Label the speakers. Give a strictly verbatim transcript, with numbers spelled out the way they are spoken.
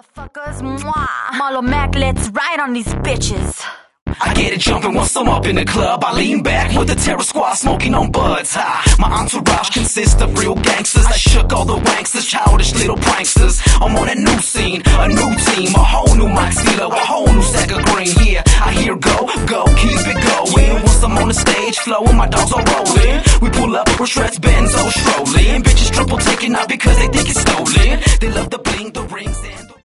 Speaker 1: Motherfuckers, mwah. Marlo Mac, let's ride on these bitches.
Speaker 2: I get it jumping once I'm up in the club. I lean back with the terror squad smoking on buds high. My entourage consists of real gangsters. I shook all the wanksters, childish little pranksters. I'm on a new scene, a new team, a whole new mic stealer, a whole new sack of green. Yeah, I hear go, go, keep it going. Once I'm on the stage flowing, my dogs are rolling. We pull up, we're Shreds, Benzo, strolling. Bitches triple taking out because they think it's stolen. They love the bling, the rings, and